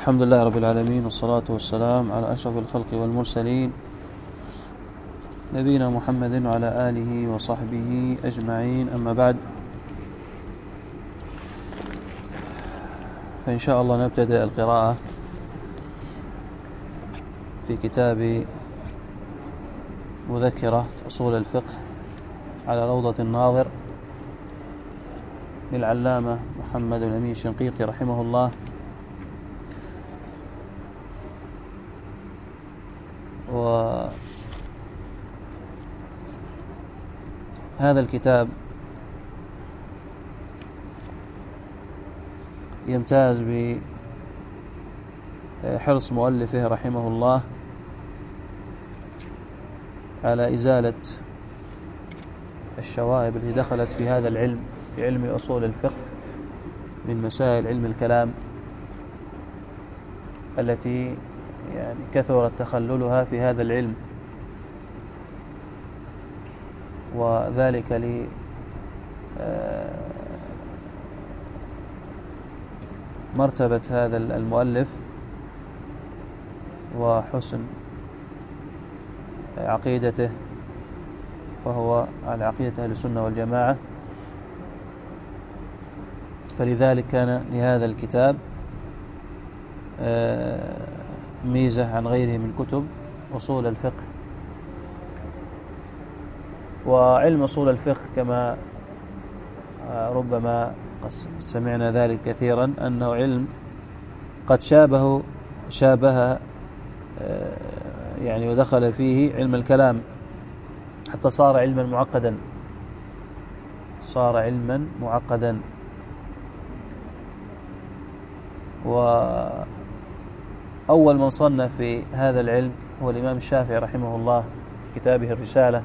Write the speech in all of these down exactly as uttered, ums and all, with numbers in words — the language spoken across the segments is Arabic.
الحمد لله رب العالمين، والصلاة والسلام على أشرف الخلق والمرسلين نبينا محمد وعلى آله وصحبه أجمعين. أما بعد، فإن شاء الله نبتدئ القراءة في كتاب مذكرة أصول الفقه على روضة الناظر للعلامة محمد بن أمين الشنقيطي رحمه الله. وهذا الكتاب يمتاز بحرص مؤلفه رحمه الله على إزالة الشوائب التي دخلت في هذا العلم، في علم أصول الفقه، من مسائل علم الكلام التي يعني كثرت تخللها في هذا العلم، وذلك لمرتبة هذا المؤلف وحسن عقيدته، فهو على عقيدة أهل السنة والجماعة. فلذلك كان لهذا الكتاب ميزة عن غيره من كتب أصول الفقه. وعلم أصول الفقه كما ربما سمعنا ذلك كثيرا أنه علم قد شابه شابه يعني ودخل فيه علم الكلام، حتى صار علما معقدا صار علما معقدا وأول من صنف في هذا العلم هو الإمام الشافعي رحمه الله في كتابه الرسالة.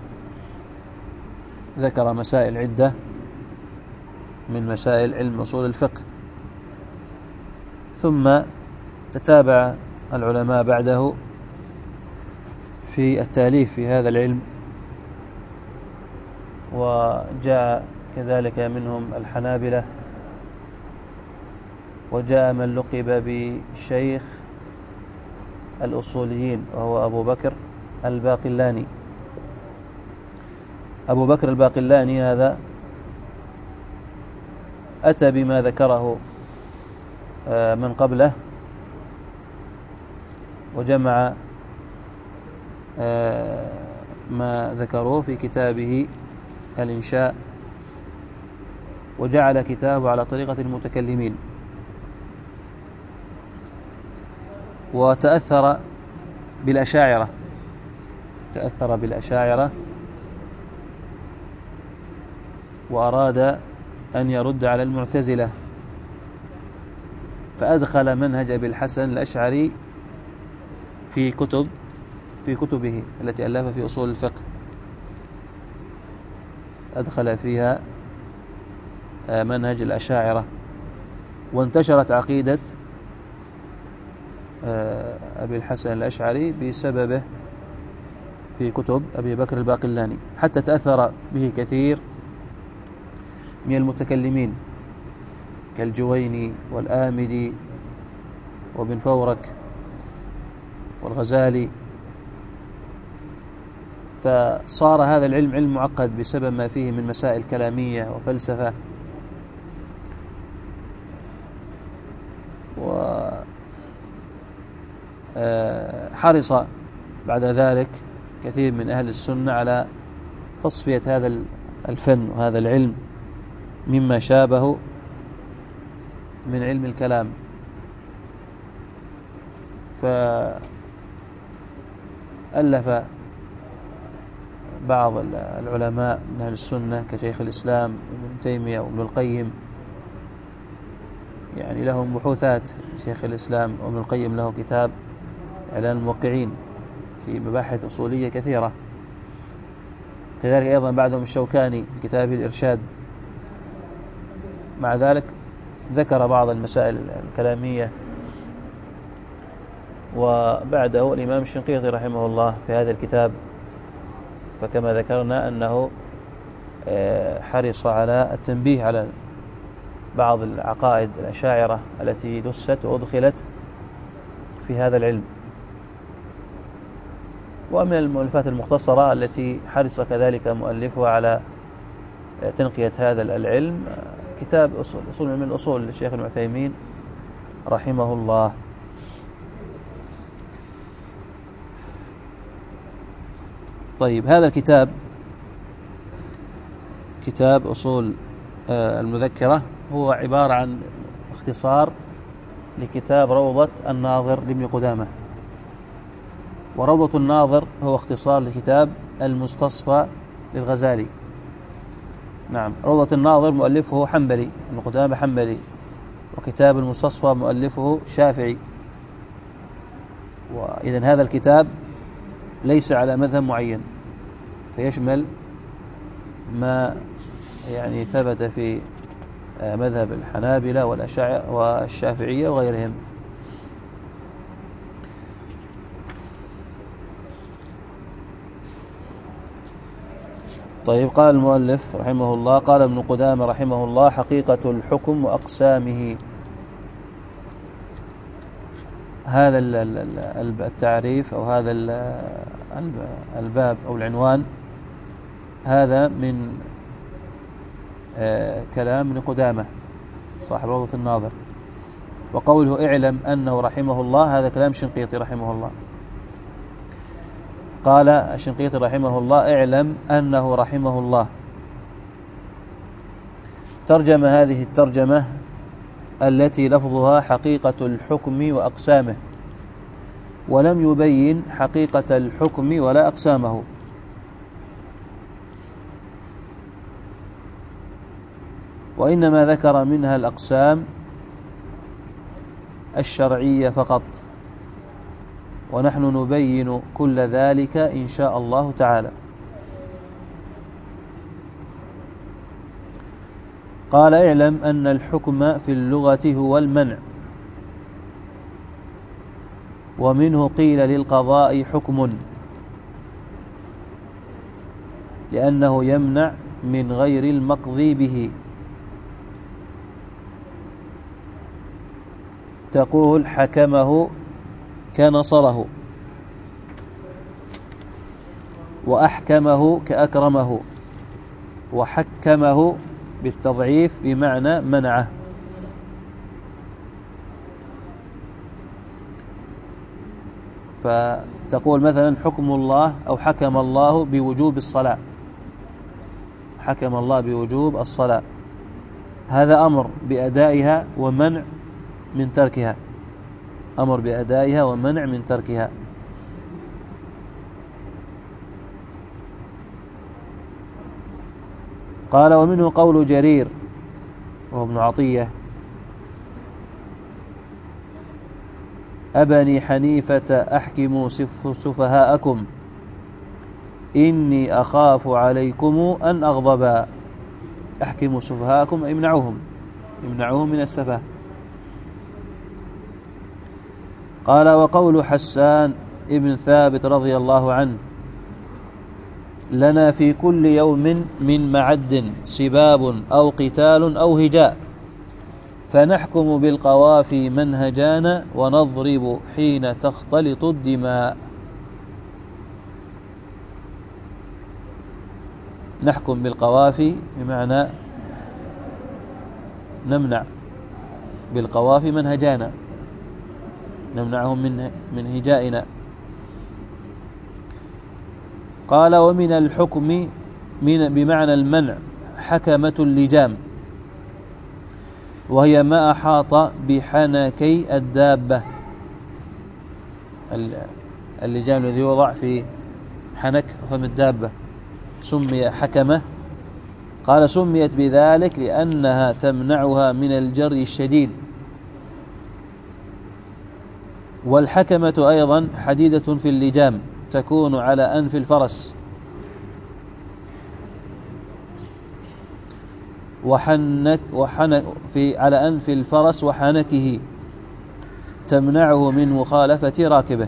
ذكر مسائل عدة من مسائل علم أصول الفقه، ثم تتابع العلماء بعده في التأليف في هذا العلم، وجاء كذلك منهم الحنابلة، وجاء من لقب بشيخ الأصوليين وهو أبو بكر الباقلاني. أبو بكر الباقلاني هذا أتى بما ذكره من قبله، وجمع ما ذكروه في كتابه الإنشاء، وجعل كتابه على طريقة المتكلمين، وتأثر بالأشاعرة تأثر بالأشاعرة وأراد أن يرد على المعتزلة، فأدخل منهج أبي الحسن الأشعري في كتب في كتبه التي ألفها في أصول الفقه، أدخل فيها منهج الأشاعرة، وانتشرت عقيدة أبي الحسن الأشعري بسببه في كتب أبي بكر الباقلاني، حتى تأثر به كثير من المتكلمين كالجويني والآمدي وابن فورك والغزالي. فصار هذا العلم علم معقد بسبب ما فيه من مسائل كلامية وفلسفة، وحرص بعد ذلك كثير من أهل السنة على تصفية هذا الفن وهذا العلم مما شابه من علم الكلام. فألف بعض العلماء من أهل السنة كشيخ الإسلام ابن تيمية وابن القيم، يعني لهم بحوثات. شيخ الإسلام وابن القيم له كتاب إعلان الموقعين في مباحث أصولية كثيرة، كذلك أيضا بعدهم الشوكاني في كتابه الإرشاد. مع ذلك ذكر بعض المسائل الكلامية. وبعده الإمام الشنقيطي رحمه الله في هذا الكتاب، فكما ذكرنا أنه حرص على التنبيه على بعض العقائد الأشاعرة التي دست وأدخلت في هذا العلم. ومن المؤلفات المختصرة التي حرص كذلك مؤلفها على تنقية هذا العلم كتاب أصول, أصول من الأصول للشيخ العثيمين رحمه الله. طيب، هذا الكتاب كتاب أصول المذكرة هو عبارة عن اختصار لكتاب روضة الناظر لابن قدامة. وروضة الناظر هو اختصار لكتاب المستصفى للغزالي. نعم، روضة الناظر مؤلفه حنبلي، ابن قدامة حنبلي، وكتاب المستصفى مؤلفه شافعي. وإذن هذا الكتاب ليس على مذهب معين، فيشمل ما يعني ثبت في مذهب الحنابلة والأشاعرة والشافعية وغيرهم. طيب، قال المؤلف رحمه الله: قال ابن قدامة رحمه الله: حقيقة الحكم وأقسامه. هذا التعريف أو هذا الباب أو العنوان هذا من كلام ابن قدامة صاحب روضة الناظر. وقوله اعلم أنه رحمه الله هذا كلام شنقيطي رحمه الله. قال الشنقيطي رحمه الله: اعلم أنه رحمه الله. ترجم هذه الترجمة التي لفظها حقيقة الحكم وأقسامه، ولم يبين حقيقة الحكم ولا أقسامه. وإنما ذكر منها الأقسام الشرعية فقط، ونحن نبين كل ذلك إن شاء الله تعالى. قال: اعلم أن الحكم في اللغة هو المنع، ومنه قيل للقضاء حكم، لأنه يمنع من غير المقضي به. تقول حكمه كنصره، وأحكمه كأكرمه، وحكمه بالتضعيف بمعنى منعه. فتقول مثلا حكم الله أو حكم الله بوجوب الصلاة، حكم الله بوجوب الصلاة، هذا أمر بأدائها ومنع من تركها، أمر بأدائها ومنع من تركها. قال: ومنه قول جرير وهو ابن عطية: أبني حنيفة أحكموا سفهاءكم إني أخاف عليكم أن أغضبا. أحكموا سفهاءكم، امنعوهم امنعوهم من السفه. قال: وقول حسان ابن ثابت رضي الله عنه: لنا في كل يوم من معد سباب أو قتال أو هجاء، فنحكم بالقوافي منهجانا ونضرب حين تختلط الدماء. نحكم بالقوافي بمعنى نمنع بالقوافي منهجانا، نمنعهم من من هجائنا. قال: ومن الحكم من بمعنى المنع حكمة اللجام، وهي ما أحاط بحنكي الدابة. اللجام الذي يوضع في حنك فم الدابة سمي حكمة. قال: سميت بذلك لأنها تمنعها من الجري الشديد. والحكمة أيضا حديدة في اللجام تكون على أنف الفرس، وحنك وحنك في على أنف الفرس وحنكه تمنعه من مخالفة راكبه،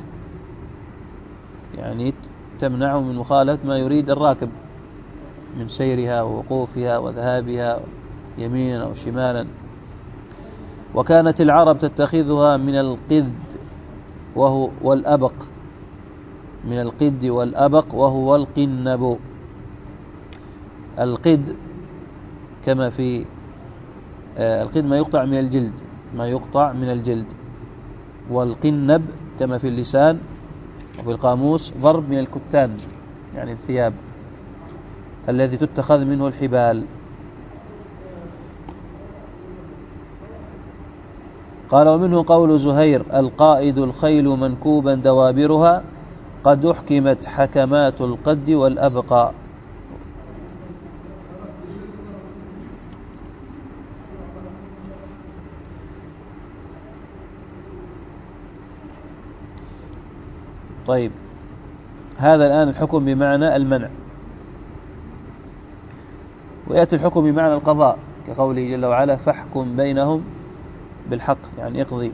يعني تمنعه من مخالفة ما يريد الراكب من سيرها ووقوفها وذهابها يمينا أو شمالا. وكانت العرب تتخذها من القذد وهو والأبق، من القد والأبق وهو القنب. القد كما في آه القد ما يقطع من الجلد، ما يقطع من الجلد. والقنب كما في اللسان وفي القاموس ضرب من الكتان، يعني الثياب الذي تتخذ منه الحبال. قال: ومنه قول زهير: القائد الخيل منكوبا دوابرها، قد أحكمت حكمات القد والأبقى. طيب، هذا الآن الحكم بمعنى المنع، ويأتي الحكم بمعنى القضاء كقوله جل وعلا: فاحكم بينهم بالحق، يعني اقضي.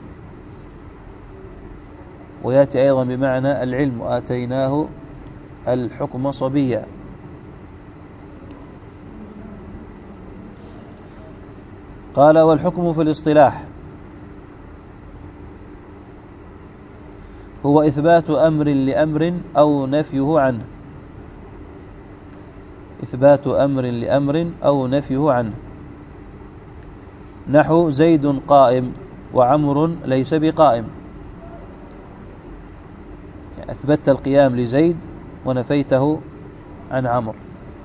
ويأتي أيضا بمعنى العلم: وآتيناه الحكم صبيا. قال: والحكم في الاصطلاح هو إثبات أمر لأمر أو نفيه عنه، إثبات أمر لأمر أو نفيه عنه. نحو: زيد قائم وعمر ليس بقائم، يعني أثبتت القيام لزيد ونفيته عن عمر.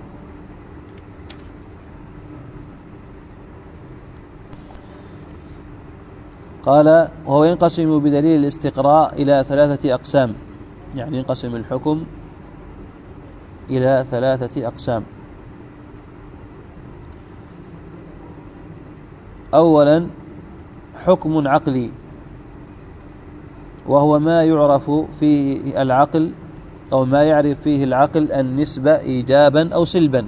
قال: وهو ينقسم بدليل الاستقراء إلى ثلاثة أقسام، يعني ينقسم الحكم إلى ثلاثة أقسام. أولا: حكم عقلي، وهو ما يعرف فيه العقل أو ما يعرف فيه العقل النسبة إيجابا أو سلبا.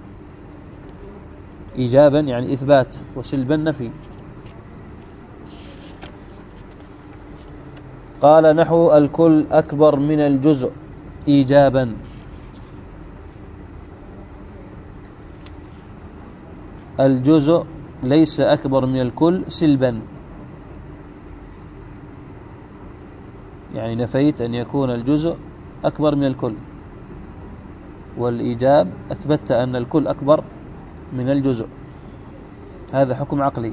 إيجابا يعني إثبات، وسلبا نفي. قال: نحو: الكل أكبر من الجزء إيجابا. الجزء ليس أكبر من الكل سلبا، يعني نفيت أن يكون الجزء أكبر من الكل، والإيجاب أثبت أن الكل أكبر من الجزء. هذا حكم عقلي.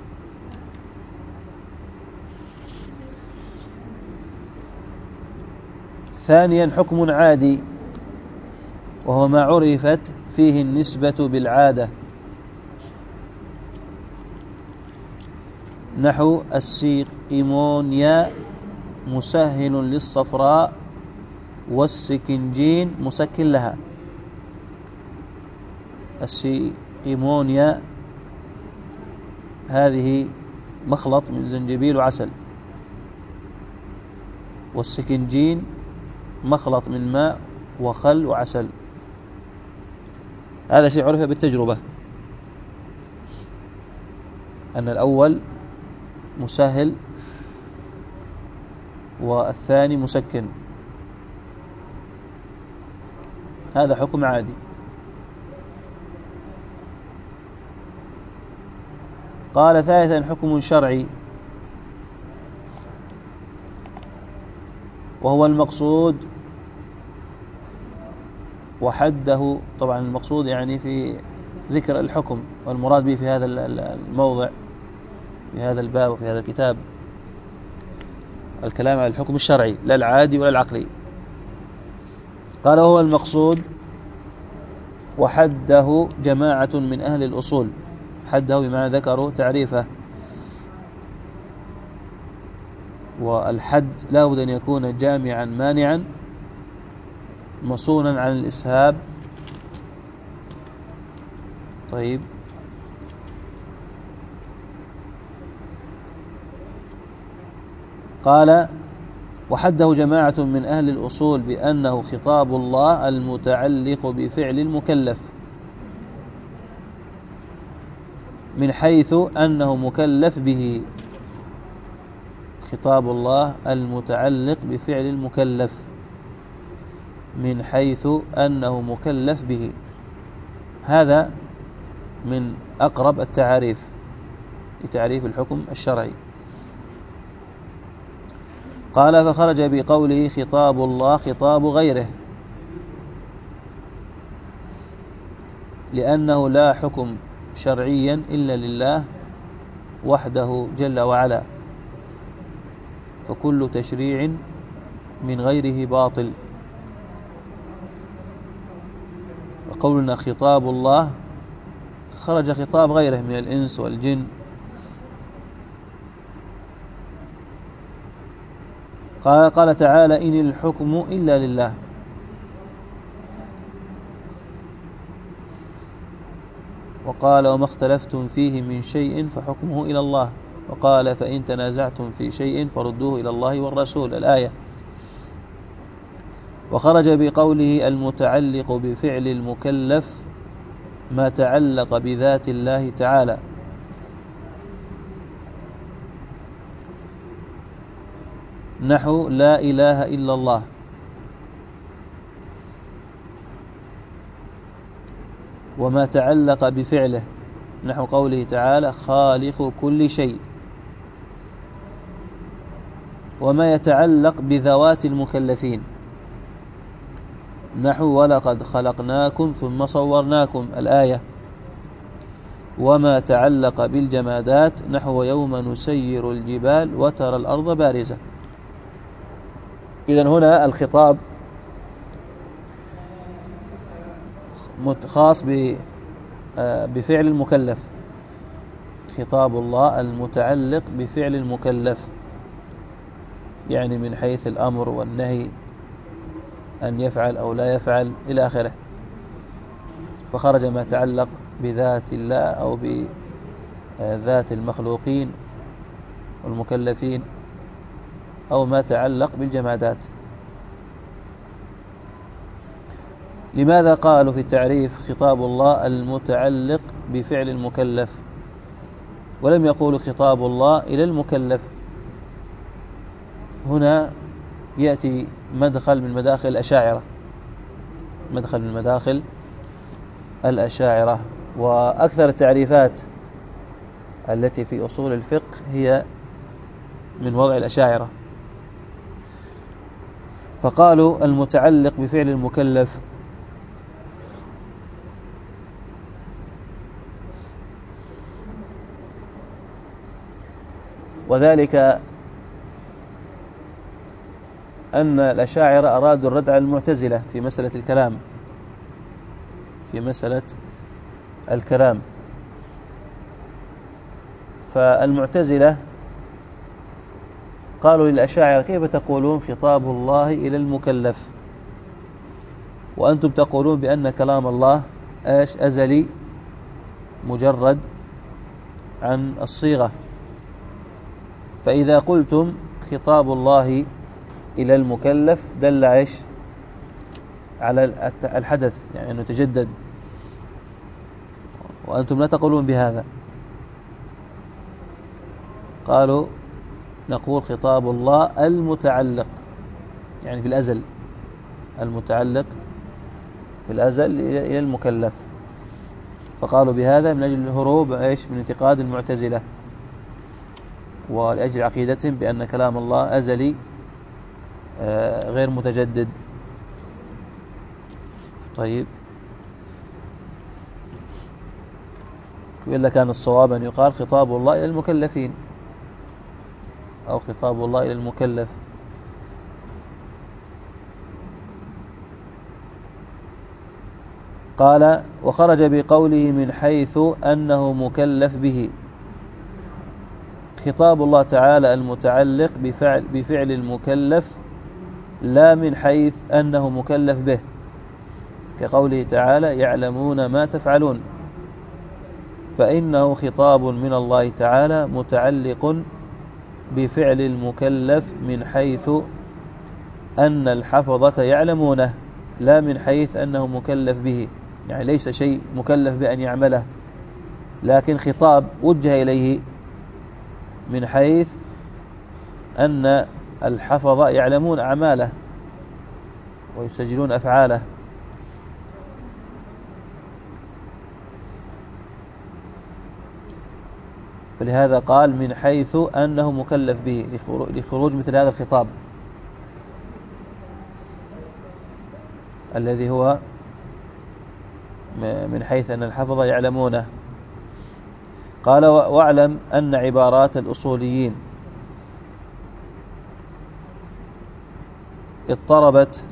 ثانيا: حكم عادي، وهو ما عرفت فيه النسبة بالعادة. نحو: السيقيمونيا مسهل للصفراء والسكنجين مسكن لها. السيقيمونيا هذه مخلط من زنجبيل وعسل، والسكنجين مخلط من ماء وخل وعسل. هذا شيء عرف بالتجربة، أن الأول مسهل والثاني مسكن. هذا حكم عادي. قال: ثالثا: حكم شرعي، وهو المقصود وحده. طبعا المقصود يعني في ذكر الحكم، والمراد به في هذا الموضع في هذا الباب وفي هذا الكتاب الكلام على الحكم الشرعي، لا العادي ولا العقلي. قال: هو المقصود وحده جماعة من أهل الأصول. حده بمعنى ذكروا تعريفه، والحد لا بد أن يكون جامعا مانعا مصونا عن الإسهاب. طيب، قال: وحده جماعة من أهل الأصول بأنه خطاب الله المتعلق بفعل المكلف، من حيث أنه مكلف به. خطاب الله المتعلق بفعل المكلف من حيث أنه مكلف به. هذا من أقرب التعاريف لتعريف الحكم الشرعي. قال فخرج بقوله خطاب الله خطاب غيره، لأنه لا حكم شرعيا إلا لله وحده جل وعلا، فكل تشريع من غيره باطل. وقولنا خطاب الله خرج خطاب غيره من الإنس والجن. قال, قال تعالى إن الحكم إلا لله. وقال وما اختلفتم فيه من شيء فحكمه إلى الله. وقال فإن تنازعتم في شيء فردوه إلى الله والرسول، الآية. وخرج بقوله المتعلق بفعل المكلف ما تعلق بذات الله تعالى، نحو لا إله إلا الله. وما تعلق بفعله نحو قوله تعالى خالق كل شيء. وما يتعلق بذوات المكلفين نحو ولقد خلقناكم ثم صورناكم، الآية. وما تعلق بالجمادات نحو يوم نسير الجبال وترى الأرض بارزة. إذن هنا الخطاب خاص بفعل المكلف، خطاب الله المتعلق بفعل المكلف، يعني من حيث الأمر والنهي، أن يفعل أو لا يفعل إلى آخره. فخرج ما تعلق بذات الله أو بذات المخلوقين والمكلفين، أو ما تعلق بالجمادات. لماذا قالوا في التعريف خطاب الله المتعلق بفعل المكلف ولم يقولوا خطاب الله إلى المكلف؟ هنا يأتي مدخل من مداخل الأشاعرة، مدخل من مداخل الأشاعرة. وأكثر التعريفات التي في أصول الفقه هي من وضع الأشاعرة. فقالوا المتعلق بفعل المكلف وذلك أن الأشاعرة أرادوا الرد على المعتزلة في مسألة الكلام، في مسألة الكلام. فالمعتزلة قالوا للأشاعرة كيف تقولون خطاب الله إلى المكلف وأنتم تقولون بأن كلام الله إيش أزلي مجرد عن الصيغة؟ فإذا قلتم خطاب الله إلى المكلف دل إيش على الحدث، يعني أنه تجدد، وأنتم لا تقولون بهذا. قالوا نقول خطاب الله المتعلق، يعني في الأزل، المتعلق في الأزل إلى المكلف. فقالوا بهذا من أجل الهروب إيش من اعتقاد المعتزلة، ولأجل عقيدتهم بأن كلام الله أزلي غير متجدد. طيب، وإلا كان الصواب أن يقال خطاب الله إلى المكلفين أو خطاب الله إلى المكلف. قال وخرج بقوله من حيث أنه مكلف به، خطاب الله تعالى المتعلق بفعل, بفعل المكلف لا من حيث أنه مكلف به، كقوله تعالى يعلمون ما تفعلون، فإنه خطاب من الله تعالى متعلق بفعل المكلف من حيث أن الحفظة يعلمونه، لا من حيث أنه مكلف به، يعني ليس شيء مكلف بأن يعمله، لكن خطاب وجه إليه من حيث أن الحفظة يعلمون أعماله ويسجلون أفعاله. فلهذا قال من حيث أنه مكلف به، لخروج مثل هذا الخطاب. الذي هو من حيث أن الحفظة يعلمونه. قال واعلم أن عبارات الأصوليين اضطربت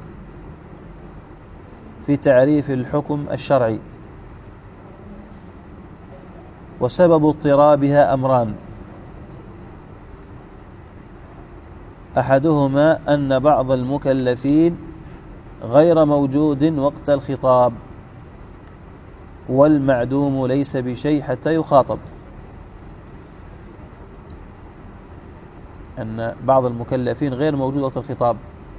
في تعريف الحكم الشرعي، وسبب اضطرابها أمران: أحدهما أن بعض المكلفين غير موجود وقت الخطاب، والمعدوم ليس بشيء حتى يخاطب. أن بعض المكلفين غير موجود وقت الخطاب،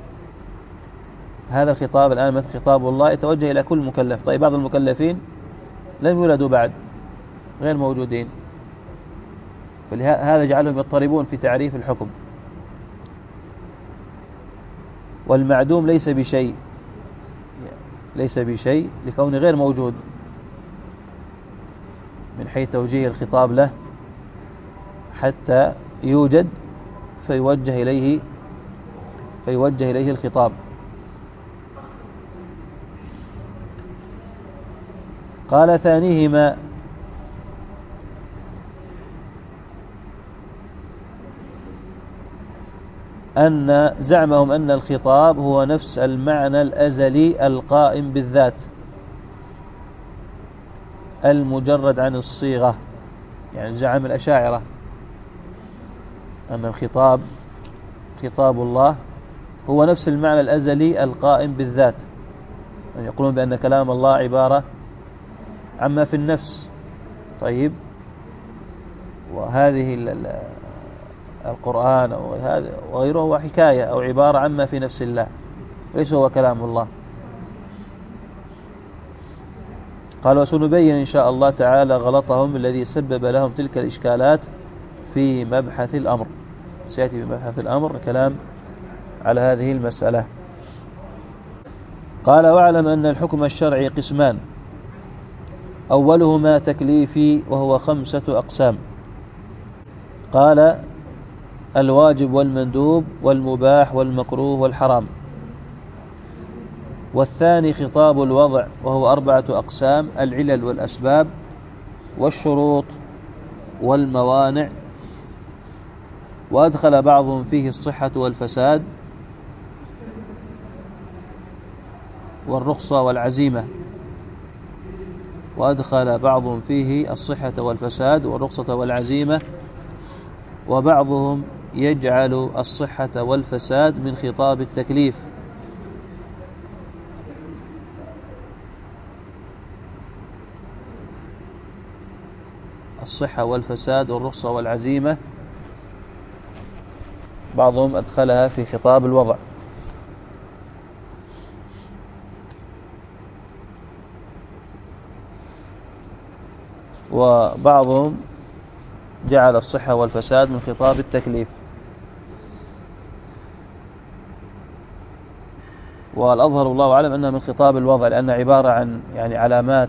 هذا الخطاب الآن مثل خطاب الله يتوجه إلى كل مكلف. طيب بعض المكلفين لم يولدوا بعد، غير موجودين، فهذا جعلهم يضطربون في تعريف الحكم. والمعدوم ليس بشيء، ليس بشيء لكونه غير موجود من حيث توجيه الخطاب له حتى يوجد فيوجه إليه فيوجه إليه الخطاب. قال ثانيهما أن زعمهم أن الخطاب هو نفس المعنى الأزلي القائم بالذات المجرد عن الصيغة. يعني زعم الأشاعرة أن الخطاب خطاب الله هو نفس المعنى الأزلي القائم بالذات، يعني يقولون بأن كلام الله عبارة عما في النفس. طيب، وهذه القرآن أو وغيره هو حكاية أو عبارة عما في نفس الله، ليس هو كلام الله. قال وسنبين إن شاء الله تعالى غلطهم الذي سبب لهم تلك الإشكالات في مبحث الأمر. سيأتي في مبحث الأمر كلام على هذه المسألة. قال واعلم أن الحكم الشرعي قسمان: أولهما تكليفي وهو خمسة أقسام. قال: الواجب والمندوب والمباح والمكروه والحرام. والثاني خطاب الوضع وهو أربعة أقسام: العلل والأسباب والشروط والموانع. وأدخل بعضهم فيه الصحة والفساد والرخصة والعزيمة. وأدخل بعضهم فيه الصحة والفساد والرخصة والعزيمة. وبعضهم يجعل الصحة والفساد من خطاب التكليف، الصحة والفساد والرخصة والعزيمة بعضهم أدخلها في خطاب الوضع. وبعضهم جعل الصحة والفساد من خطاب التكليف. والأظهر والله أعلم أنها من خطاب الوضع، لأنها عبارة عن يعني علامات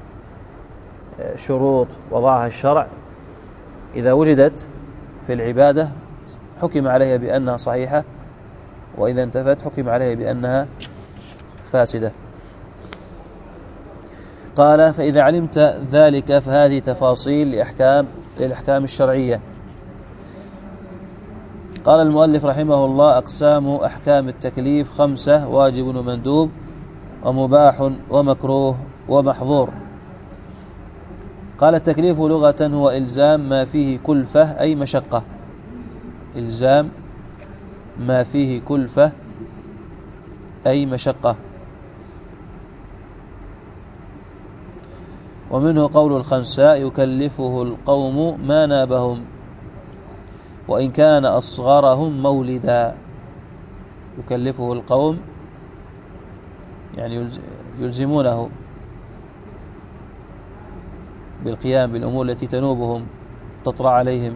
وشروط وضعها الشرع، إذا وجدت في العبادة حكم عليها بأنها صحيحة، وإذا انتفت حكم عليها بأنها فاسدة. قال: فإذا علمت ذلك فهذه تفاصيل لأحكام للأحكام الشرعية. قال المؤلف رحمه الله: أقسام أحكام التكليف خمسة: واجب ومندوب ومباح ومكروه ومحظور. قال: التكليف لغة هو إلزام ما فيه كلفة أي مشقة، إلزام ما فيه كلفة أي مشقة. ومنه قول الخنساء: يكلفه القوم ما نابهم وإن كان أصغرهم مولدا. يكلفه القوم يعني يلزمونه بالقيام بالأمور التي تنوبهم تطرأ عليهم.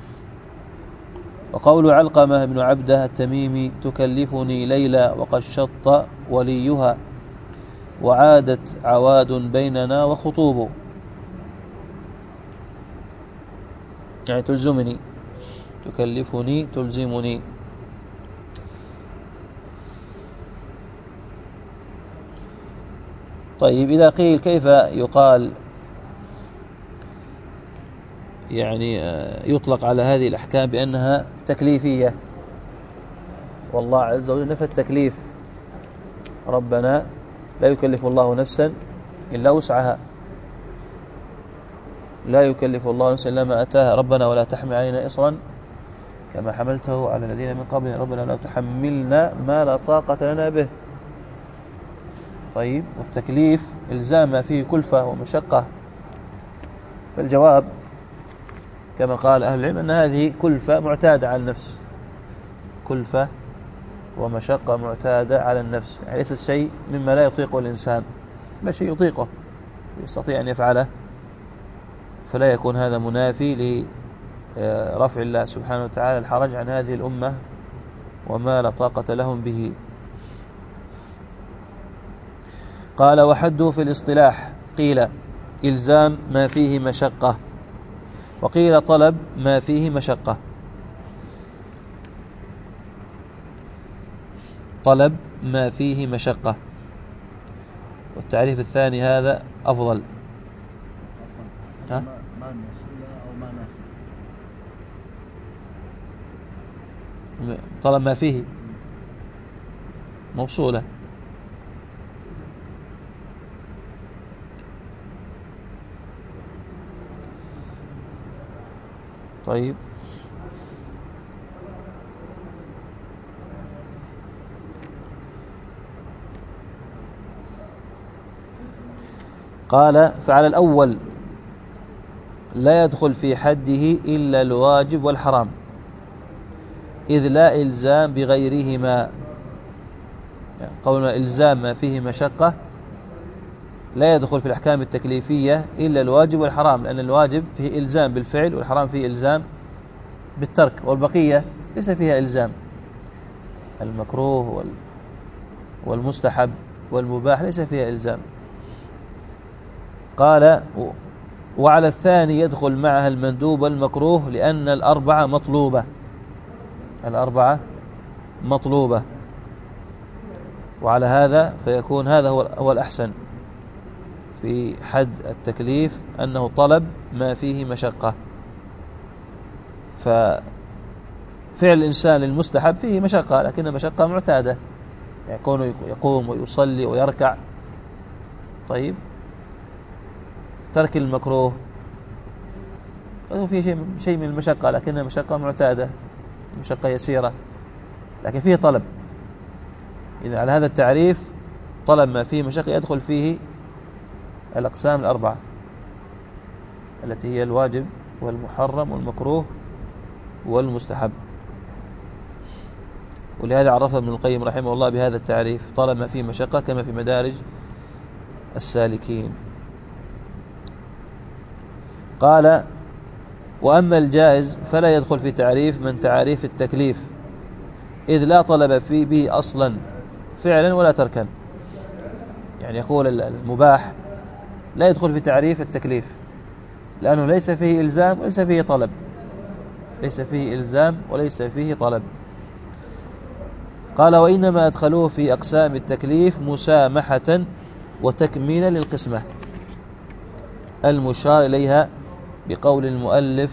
وقول علقمة بن عبده التميمي: تكلفني ليلى وقد شط وليها وعادت عواد بيننا وخطوب. يعني تلزمني، تكلفني تلزمني. طيب إذا قيل كيف يقال يعني يطلق على هذه الأحكام بأنها تكليفية، والله عز وجل نفى التكليف، ربنا لا يكلف الله نفسا إلا وسعها، لا يكلف الله نفسا إلا ما أتاها، ربنا ولا تحمل علينا إصرا كما حملته على الذين من قبلنا، ربنا لا تحملنا ما لا طاقة لنا به. طيب، والتكليف إلزام ما فيه كلفة ومشقة، فالجواب كما قال أهل العلم أن هذه كلفة معتادة على النفس، كلفة ومشقة معتادة على النفس، يعني ليست شيء مما لا يطيقه الإنسان، بل شيء يطيقه يستطيع أن يفعله، فلا يكون هذا منافي لرفع الله سبحانه وتعالى الحرج عن هذه الأمة وما لا طاقة لهم به. قال وحده في الاصطلاح قيل إلزام ما فيه مشقة، وقيل طلب ما فيه مشقة. طلب ما فيه مشقة، والتعريف الثاني هذا أفضل. ها؟ ما الموصولة أو ما نافي؟ طلب ما فيه موصولة. طيب، قال فعلى الأول لا يدخل في حده إلا الواجب والحرام، إذ لا إلزام بغيرهما. يعني قولنا إلزام ما فيه مشقة لا يدخل في الأحكام التكليفية إلا الواجب والحرام، لأن الواجب فيه إلزام بالفعل والحرام فيه إلزام بالترك، والبقية ليس فيها إلزام. المكروه والمستحب والمباح ليس فيها إلزام. قال وعلى الثاني يدخل معها المندوب والمكروه، لأن الأربعة مطلوبة، الأربعة مطلوبة، وعلى هذا فيكون هذا هو الأحسن في حد التكليف، أنه طلب ما فيه مشقة. ففعل الإنسان للمستحب فيه مشقة، لكن مشقة معتادة، يكون يقوم ويصلي ويركع. طيب، ترك المكروه فيه شيء شيء من المشقة، لكنها مشقة معتادة، مشقة يسيرة، لكن فيه طلب. إذا على هذا التعريف طلب ما فيه مشقة يدخل فيه الأقسام الأربعة التي هي الواجب والمحرم والمكروه والمستحب. ولهذا عرفه ابن القيم رحمه الله بهذا التعريف: طلب ما فيه مشقة، كما في مدارج السالكين. قال وأما الجائز فلا يدخل في تعريف من تعريف التكليف، إذ لا طلب فيه به أصلا فعلا ولا تركا. يعني يقول المباح لا يدخل في تعريف التكليف، لأنه ليس فيه إلزام وليس فيه طلب، ليس فيه إلزام وليس فيه طلب. قال وإنما أدخلوه في أقسام التكليف مسامحة وتكميلا للقسمة المشار إليها بقول المؤلف: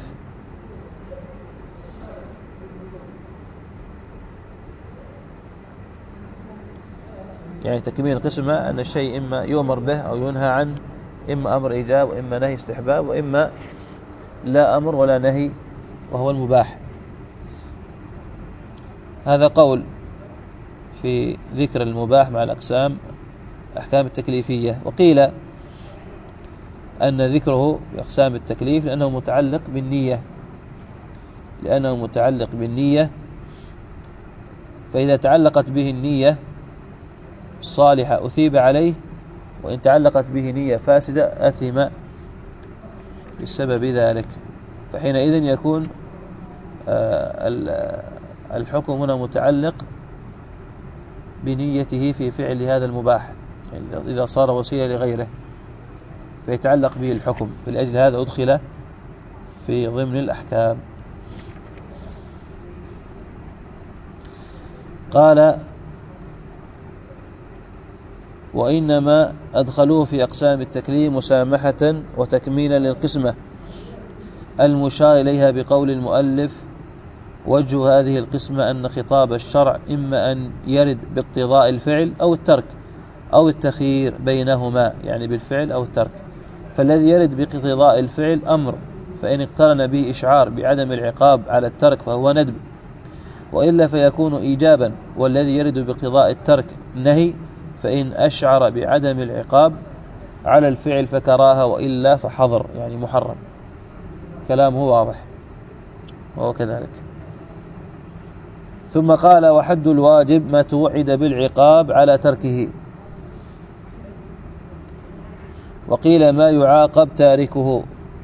يعني تكميل القسمة أن الشيء إما يؤمر به أو ينهى عنه، إما أمر إيجاب وإما نهي استحباب، وإما لا أمر ولا نهي وهو المباح. هذا قول في ذكر المباح مع الأقسام أحكام التكليفية. وقيل أن ذكره في أقسام التكليف لأنه متعلق بالنية، لأنه متعلق بالنية، فإذا تعلقت به النية صالحة أثيب عليه، وإن تعلقت به نية فاسدة أثم بسبب ذلك. فحينئذ يكون الحكم هنا متعلق بنيته في فعل هذا المباح، يعني إذا صار وسيلة لغيره فيتعلق به الحكم، فلأجل هذا أدخل في ضمن الأحكام. قال وإنما أدخلوه في أقسام التكليم مسامحة وتكميلا للقسمة المشار إليها بقول المؤلف: وجه هذه القسمة أن خطاب الشرع إما أن يرد باقتضاء الفعل أو الترك أو التخيير بينهما، يعني بالفعل أو الترك. فالذي يرد باقتضاء الفعل أمر، فإن اقترن به إشعار بعدم العقاب على الترك فهو ندب، وإلا فيكون إيجابا. والذي يرد باقتضاء الترك نهي، فإن أشعر بعدم العقاب على الفعل فكراهة، وإلا فحظر، يعني محرم. كلامه واضح وهو كذلك. ثم قال: وحد الواجب ما توعد بالعقاب على تركه. وقيل ما يعاقب تاركه،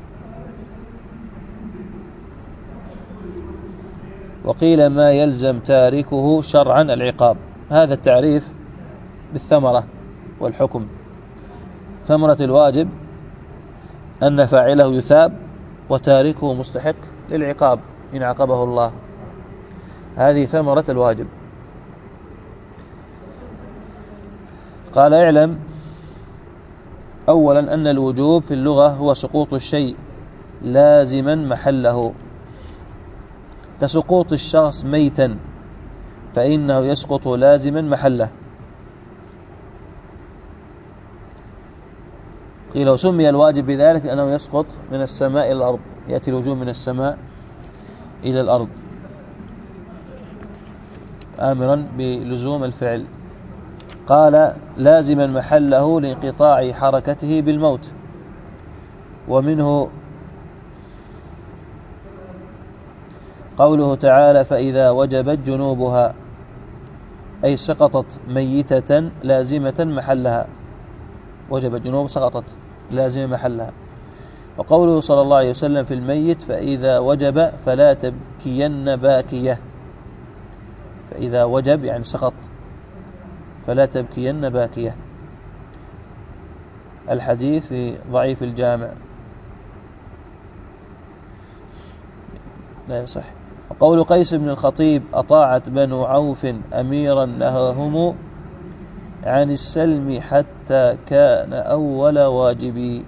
وقيل ما يلزم تاركه شرعا العقاب. هذا التعريف بالثمرة والحكم. ثمرة الواجب أن فاعله يثاب، وتاركه مستحق للعقاب إن عاقبه الله. هذه ثمرة الواجب. قال: اعلم أولا أن الوجوب في اللغة هو سقوط الشيء لازما محله، كسقوط الشخص ميتا فإنه يسقط لازما محله. قيل: وسمي الواجب بذلك لأنه يسقط من السماء إلى الأرض، يأتي الوجوب من السماء إلى الأرض آمرا بلزوم الفعل. قال: لازما محله لانقطاع حركته بالموت. ومنه قوله تعالى: فإذا وجبت جنوبها، أي سقطت ميتة لازمة محلها. وجبت جنوب سقطت لازمة محلها. وقوله صلى الله عليه وسلم في الميت: فإذا وجب فلا تبكين باكية. فإذا وجب يعني سقط، فلا تبكين باكية. الحديث في ضعيف الجامع لا يصح. وقول قيس بن الخطيب: أطاعت بنو عوف أميرا نهاهم عن السلم حتى كان أول واجبي.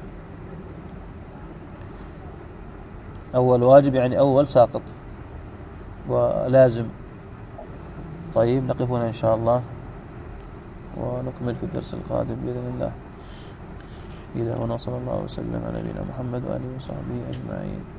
أول واجب يعني أول ساقط ولازم. طيب، نقف هنا إن شاء الله ونكمل في الدرس القادم بإذن الله. إلى هنا، صلى الله وسلم على نبينا محمد وآله وصحبه أجمعين.